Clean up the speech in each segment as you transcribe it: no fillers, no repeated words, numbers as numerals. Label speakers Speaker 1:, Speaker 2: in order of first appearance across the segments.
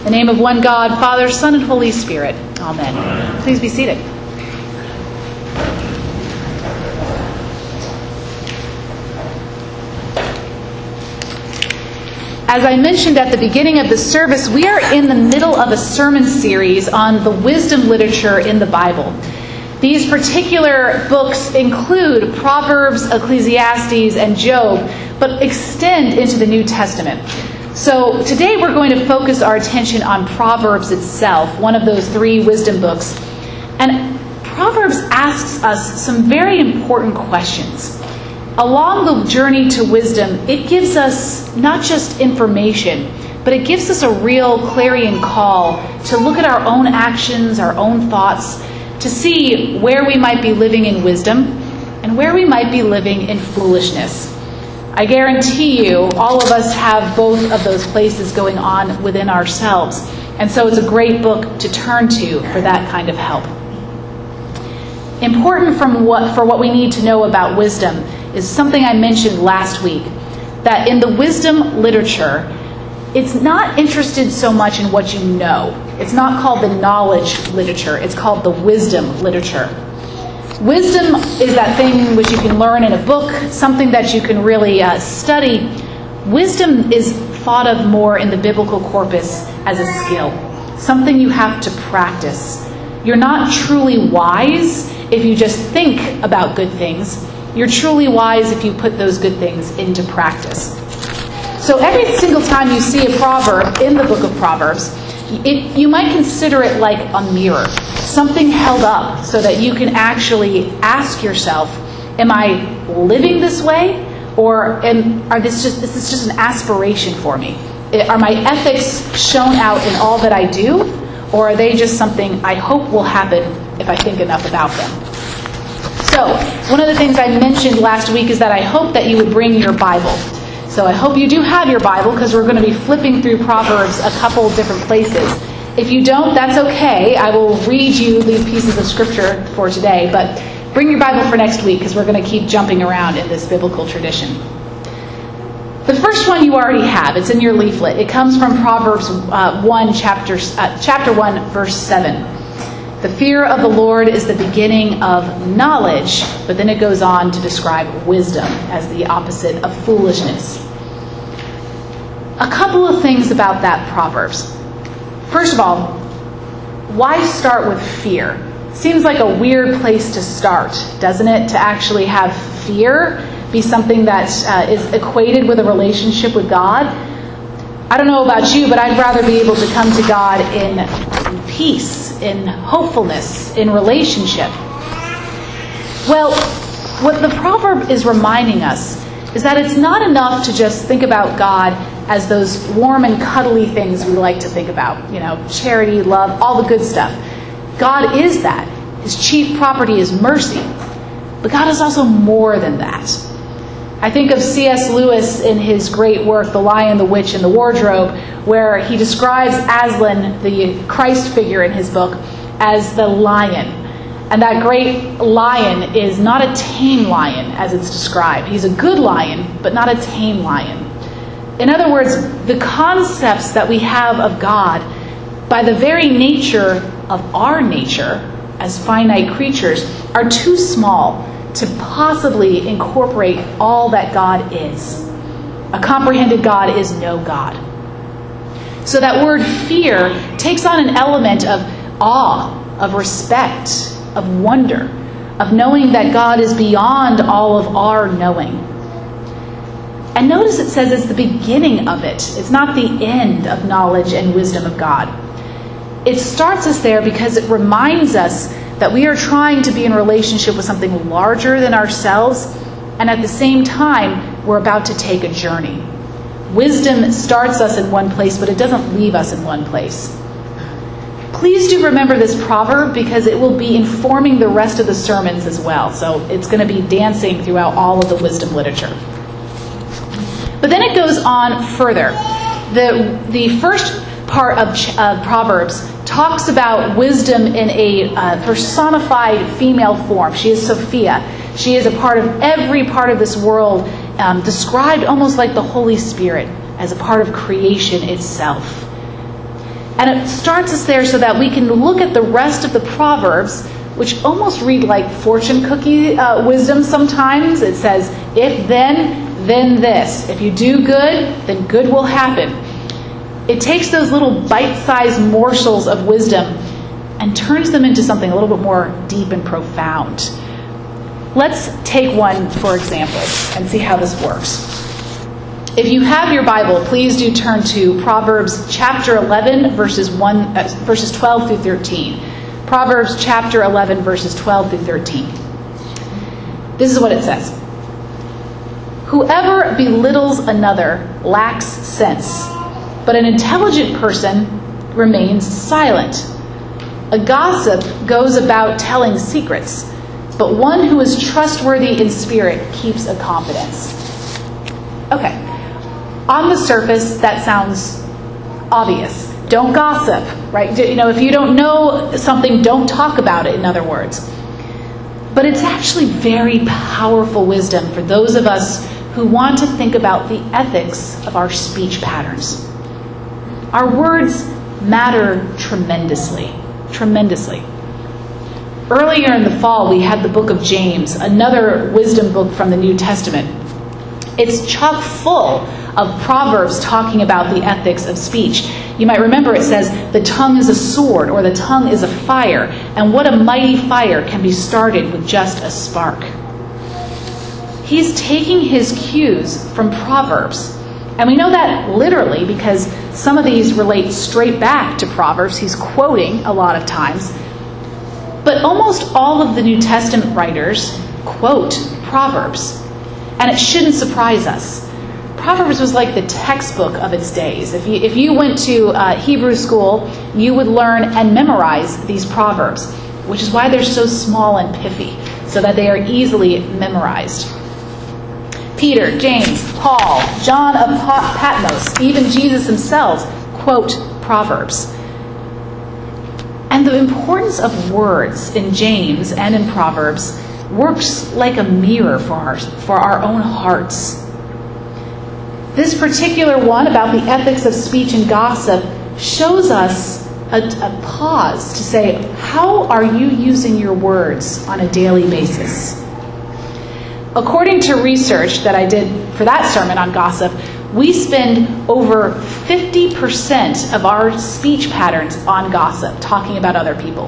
Speaker 1: In the name of one God, Father, Son, and Holy Spirit. Amen. Please be seated. As I mentioned at the beginning of the service, we are in the middle of a sermon series on the wisdom literature in the Bible. These particular books include Proverbs, Ecclesiastes, and Job, but extend into the New Testament. So today we're going to focus our attention on Proverbs itself, one of those three wisdom books. And Proverbs asks us some very important questions. Along the journey to wisdom, it gives us not just information, but it gives us a real clarion call to look at our own actions, our own thoughts, to see where we might be living in wisdom and where we might be living in foolishness. I guarantee you, all of us have both of those places going on within ourselves. And so it's a great book to turn to for that kind of help. Important for what we need to know about wisdom is something I mentioned last week, that in the wisdom literature, it's not interested so much in what you know. It's not called the knowledge literature. It's called the wisdom literature. Wisdom is that thing which you can learn in a book, something that you can really study. Wisdom is thought of more in the biblical corpus as a skill, something you have to practice. You're not truly wise if you just think about good things. You're truly wise if you put those good things into practice. So every single time you see a proverb in the book of Proverbs, you might consider it like a mirror, something held up so that you can actually ask yourself, am I living this way? Or is this just an aspiration for me? Are my ethics shown out in all that I do? Or are they just something I hope will happen if I think enough about them? So, one of the things I mentioned last week is that I hope that you would bring your Bible. So I hope you do have your Bible, because we're going to be flipping through Proverbs a couple of different places. If you don't, that's okay. I will read you these pieces of scripture for today, but bring your Bible for next week, because we're going to keep jumping around in this biblical tradition. The first one you already have. It's in your leaflet. It comes from Proverbs 1, chapter 1, verse 7. The fear of the Lord is the beginning of knowledge, but then it goes on to describe wisdom as the opposite of foolishness. A couple of things about that Proverbs. First of all, why start with fear? Seems like a weird place to start, doesn't it? To actually have fear be something that is equated with a relationship with God. I don't know about you, but I'd rather be able to come to God in peace, in hopefulness, in relationship. Well, what the proverb is reminding us is that it's not enough to just think about God as those warm and cuddly things we like to think about. Charity, love, all the good stuff. God is that. His chief property is mercy. But God is also more than that. I think of C.S. Lewis in his great work, The Lion, the Witch, and the Wardrobe, where he describes Aslan, the Christ figure in his book, as the lion. And that great lion is not a tame lion, as it's described. He's a good lion, but not a tame lion. In other words, the concepts that we have of God, by the very nature of our nature as finite creatures, are too small to possibly incorporate all that God is. A comprehended God is no God. So that word fear takes on an element of awe, of respect, of wonder, of knowing that God is beyond all of our knowing. And notice it says it's the beginning of it. It's not the end of knowledge and wisdom of God. It starts us there because it reminds us that we are trying to be in relationship with something larger than ourselves, and at the same time, we're about to take a journey. Wisdom starts us in one place, but it doesn't leave us in one place. Please do remember this proverb, because it will be informing the rest of the sermons as well. So it's going to be dancing throughout all of the wisdom literature. But then it goes on further. The first part of Proverbs talks about wisdom in a personified female form. She is Sophia. She is a part of every part of this world, described almost like the Holy Spirit as a part of creation itself. And it starts us there so that we can look at the rest of the Proverbs, which almost read like fortune cookie wisdom sometimes. It says, if then this. If you do good, then good will happen. It takes those little bite-sized morsels of wisdom and turns them into something a little bit more deep and profound. Let's take one, for example, and see how this works. If you have your Bible, please do turn to Proverbs chapter 11, verses 12 through 13. Proverbs chapter 11, verses 12 through 13. This is what it says. Whoever belittles another lacks sense, but an intelligent person remains silent. A gossip goes about telling secrets, but one who is trustworthy in spirit keeps a confidence. Okay, on the surface, that sounds obvious. Don't gossip, right? If you don't know something, don't talk about it, in other words. But it's actually very powerful wisdom for those of us who want to think about the ethics of our speech patterns. Our words matter tremendously. Tremendously. Earlier in the fall, we had the book of James, another wisdom book from the New Testament. It's chock full of proverbs talking about the ethics of speech. You might remember it says, the tongue is a sword, or the tongue is a fire, and what a mighty fire can be started with just a spark. He's taking his cues from Proverbs. And we know that literally because some of these relate straight back to Proverbs. He's quoting a lot of times. But almost all of the New Testament writers quote Proverbs. And it shouldn't surprise us. Proverbs was like the textbook of its days. If you went to Hebrew school, you would learn and memorize these Proverbs, which is why they're so small and pithy, so that they are easily memorized. Peter, James, Paul, John of Patmos, even Jesus himself quote Proverbs. And the importance of words in James and in Proverbs works like a mirror for our own hearts. This particular one about the ethics of speech and gossip shows us a pause to say, how are you using your words on a daily basis? According to research that I did for that sermon on gossip, we spend over 50% of our speech patterns on gossip, talking about other people.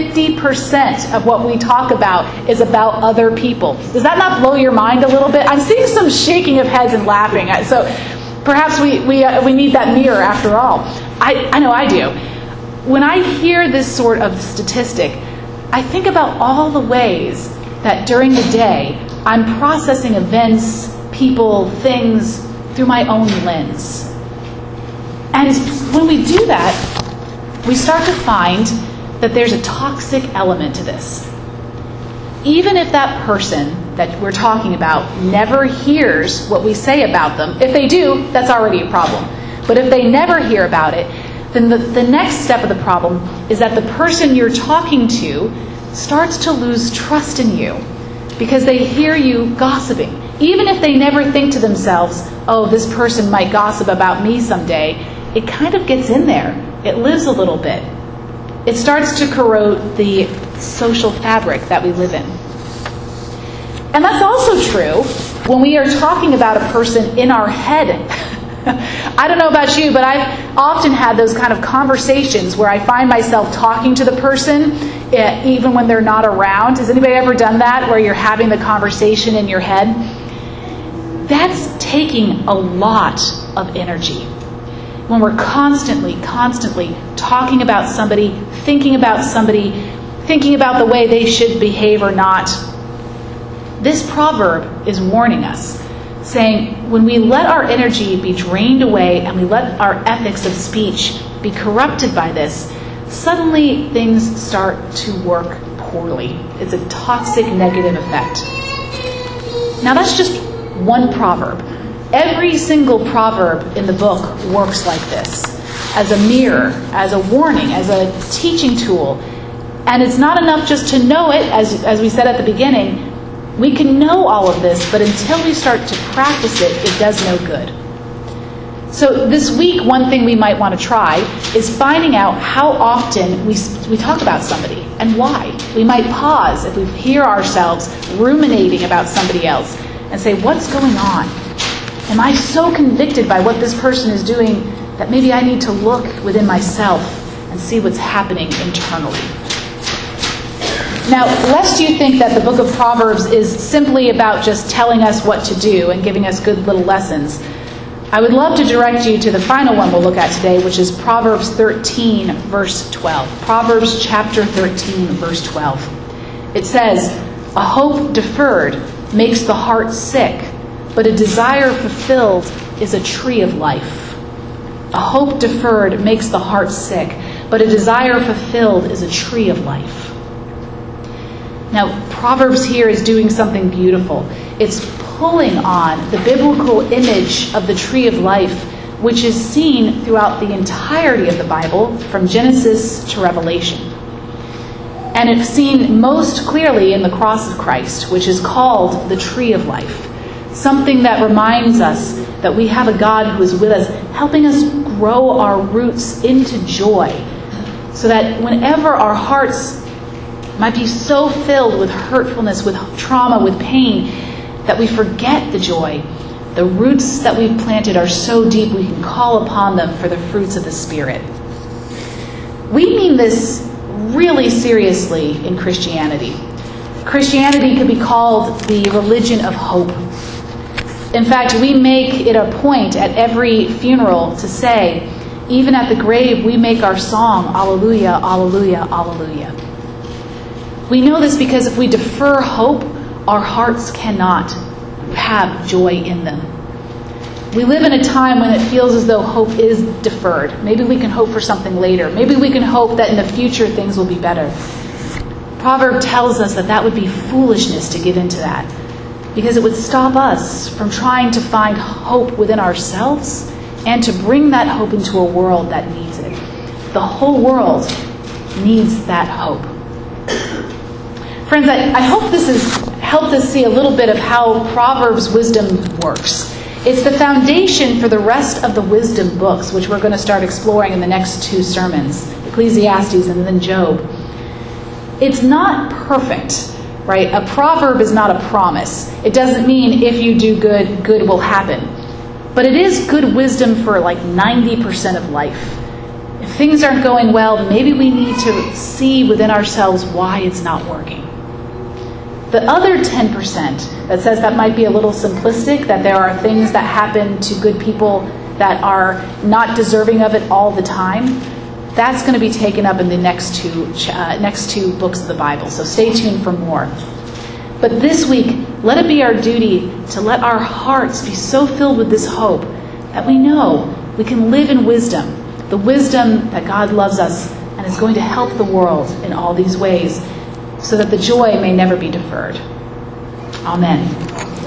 Speaker 1: 50% of what we talk about is about other people. Does that not blow your mind a little bit? I'm seeing some shaking of heads and laughing. So perhaps we need that mirror after all. I know I do. When I hear this sort of statistic, I think about all the ways that during the day I'm processing events, people, things through my own lens. And when we do that, we start to find that there's a toxic element to this. Even if that person that we're talking about never hears what we say about them, if they do, that's already a problem. But if they never hear about it, then the next step of the problem is that the person you're talking to starts to lose trust in you because they hear you gossiping. Even if they never think to themselves, oh, this person might gossip about me someday, it kind of gets in there. It lives a little bit. It starts to corrode the social fabric that we live in. And that's also true when we are talking about a person in our head. I don't know about you, but I've often had those kind of conversations where I find myself talking to the person even when they're not around. Has anybody ever done that, where you're having the conversation in your head? That's taking a lot of energy. When we're constantly talking about somebody, thinking about the way they should behave or not. This proverb is warning us, saying when we let our energy be drained away and we let our ethics of speech be corrupted by this, suddenly things start to work poorly. It's a toxic negative effect. Now that's just one proverb. Every single proverb in the book works like this, as a mirror, as a warning, as a teaching tool. And it's not enough just to know it, as we said at the beginning. We can know all of this, but until we start to practice it, it does no good. So this week, one thing we might want to try is finding out how often we talk about somebody and why. We might pause if we hear ourselves ruminating about somebody else and say, what's going on? Am I so convicted by what this person is doing that maybe I need to look within myself and see what's happening internally? Now, lest you think that the book of Proverbs is simply about just telling us what to do and giving us good little lessons, I would love to direct you to the final one we'll look at today, which is Proverbs 13, verse 12. Proverbs chapter 13, verse 12. It says, "A hope deferred makes the heart sick, but a desire fulfilled is a tree of life." A hope deferred makes the heart sick, but a desire fulfilled is a tree of life. Now, Proverbs here is doing something beautiful. It's pulling on the biblical image of the tree of life, which is seen throughout the entirety of the Bible, from Genesis to Revelation. And it's seen most clearly in the cross of Christ, which is called the tree of life. Something that reminds us that we have a God who is with us, helping us grow our roots into joy, so that whenever our hearts might be so filled with hurtfulness, with trauma, with pain, that we forget the joy, the roots that we've planted are so deep we can call upon them for the fruits of the Spirit. We mean this really seriously in Christianity. Christianity could be called the religion of hope. In fact, we make it a point at every funeral to say, even at the grave, we make our song, Alleluia, Alleluia, Alleluia. We know this because if we defer hope, our hearts cannot have joy in them. We live in a time when it feels as though hope is deferred. Maybe we can hope for something later. Maybe we can hope that in the future things will be better. Proverb tells us that that would be foolishness to give into that, because it would stop us from trying to find hope within ourselves and to bring that hope into a world that needs it. The whole world needs that hope. Friends, I hope this has helped us see a little bit of how Proverbs wisdom works. It's the foundation for the rest of the wisdom books, which we're going to start exploring in the next two sermons, Ecclesiastes and then Job. It's not perfect, right? A proverb is not a promise. It doesn't mean if you do good, good will happen. But it is good wisdom for like 90% of life. If things aren't going well, maybe we need to see within ourselves why it's not working. The other 10% that says that might be a little simplistic, that there are things that happen to good people that are not deserving of it all the time, that's going to be taken up in the next two books of the Bible. So stay tuned for more. But this week, let it be our duty to let our hearts be so filled with this hope that we know we can live in wisdom, the wisdom that God loves us and is going to help the world in all these ways, so that the joy may never be deferred. Amen.